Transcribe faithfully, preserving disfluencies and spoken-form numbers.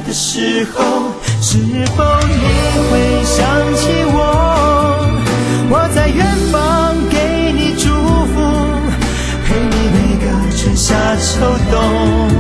的时候，是否你会想起我？我在远方给你祝福，陪你每个春夏秋冬。